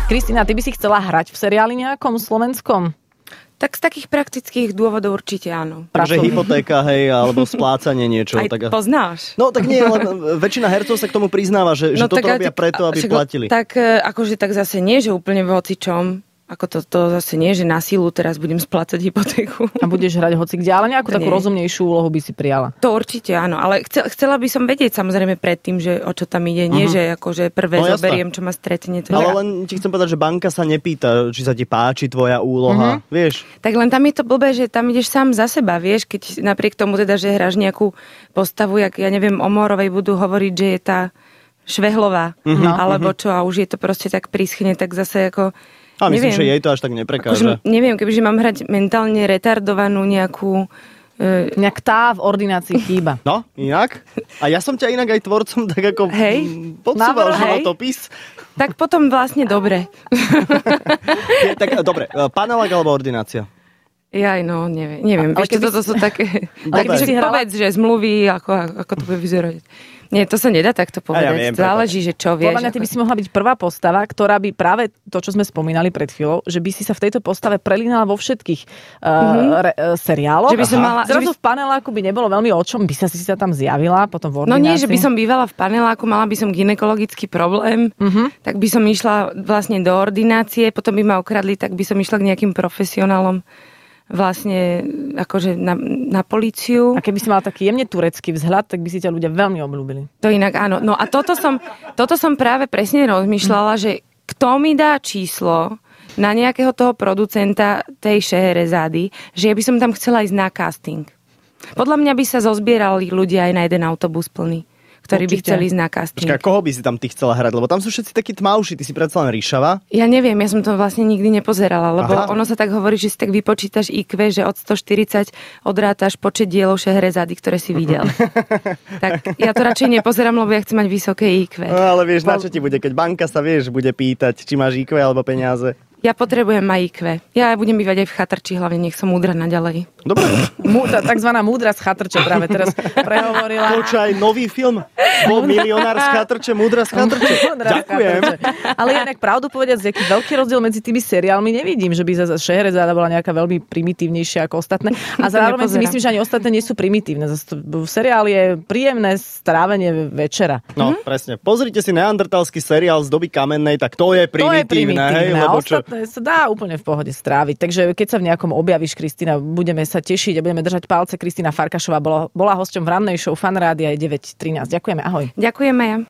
Kristína, ty by si chcela hrať v seriáli nejakom slovenskom? Tak z takých praktických dôvodov určite áno. Takže hypotéka, hej, alebo splácanie niečo. Aj tak... poznáš. No tak nie, ale väčšina hercov sa k tomu priznáva, že toto robia preto, aby platili. Tak akože tak zase nie, že úplne v hocičom. Ako to zase nie, že na silu teraz budem splácať hypotéku. A budeš hrať hocikde, ale nejakú takú rozumnejšiu úlohu by si prijala. To určite áno, ale chcela by som vedieť samozrejme predtým, že o čo tam ide. Nie, že akože prvé zoberiem, čo ma stretne. Ale len ti chcem povedať, že banka sa nepýta, či sa ti páči tvoja úloha, vieš. Tak len tam je to blbé, že tam ideš sám za seba, vieš, keď napriek tomu teda, že hráš nejakú postavu, jak ja neviem, o Mórovej budú hovoriť, že je tá Švehlová, alebo čo, a už je to proste tak príschne, tak zase ako... A myslím, že jej to až tak neprekáže. Neviem, kebyže mám hrať mentálne retardovanú nejakú... Nejak tá v ordinácii chýba. No, inak. A ja som ťa inak aj tvorcom tak ako podsúval životopis. Tak potom vlastne dobre. Tak dobre, panelák alebo ordinácia? Jaj, no, neviem. Ešte toto sú také... Takže povedz, že zmluvy, ako to bude vyzerať. Nie, to sa nedá takto povedať. Ja viem, záleží, že čo vieš. Podľa mňa ty by si mohla byť prvá postava, ktorá by práve to, čo sme spomínali pred chvíľou, že by si sa v tejto postave prelínala vo všetkých seriáloch. Že by som mala... Zrazu v paneláku by nebolo veľmi o čom, by sa si tam zjavila, potom v ordinácii. No nie, že by som bývala v paneláku, mala by som gynekologický problém, tak by som išla vlastne do ordinácie, potom by ma okradli, tak by som išla k nejakým profesionálom vlastne akože na políciu. A keby si mala taký jemne turecký vzhľad, tak by si ťa ľudia veľmi obľúbili. To inak áno. No a toto som práve presne rozmýšľala, že kto mi dá číslo na nejakého toho producenta tej Šeherezády, že ja by som tam chcela ísť na casting. Podľa mňa by sa zozbierali ľudia aj na jeden autobus plný, ktorí by chceli ísť na casting. Počkaj, koho by si tam ty chcela hrať? Lebo tam sú všetci takí tmavší, ty si predsa len ríšava. Ja neviem, ja som to vlastne nikdy nepozerala, lebo ono sa tak hovorí, že si tak vypočítaš IQ, že od 140 odrátaš počet dielov Šeherezády, ktoré si videl. Tak ja to radšej nepozerám, lebo ja chcem mať vysoké IQ. No ale vieš, na čo ti bude, keď banka sa bude pýtať, či máš IQ alebo peniaze. Ja potrebujem aj IQ. Ja budem bývať aj v chatrči, hlavne nech som múdra naďalej. Dobre. Takzvaná múdra z chatrče práve teraz prehovorila. Počkaj, nový film. Milionár z chatrče, múdra z chatrče. Ďakujem. Ale inak pravdu povedať, jaký veľký rozdiel medzi tými seriálmi nevidím, že by za Šeherezáda bola nejaká veľmi primitívnejšia ako ostatné. A zároveň si myslím, že ani ostatné nie sú primitívne. Seriál je príjemné strávenie večera. No, presne. Pozrite si neandertalský seriál z doby kamennej, tak to je primitívne. Hej, lebo čo? Sa dá úplne v pohode stráviť. Takže keď sa v nejakom objavíš, Kristína, budeme sa tešiť a budeme držať palce. Kristína Farkašová bola hosťom v rannej show Fan Rádia 9.13. Ďakujeme, ahoj. Ďakujeme ja.